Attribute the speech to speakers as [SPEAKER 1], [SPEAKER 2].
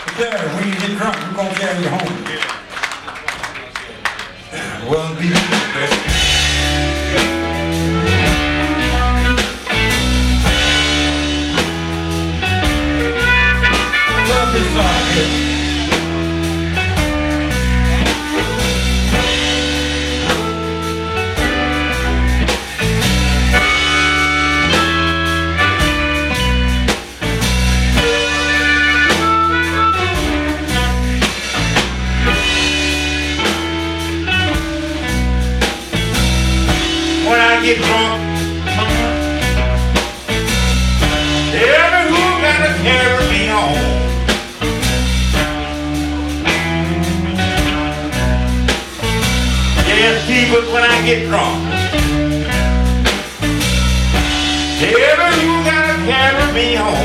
[SPEAKER 1] There, when you get drunk, we're gonna carry you home. Well, be Chris. Love this song here. When I get drunk, tell me who gotta carry me home. Yes, people, when I get drunk, tell me who gotta carry me home.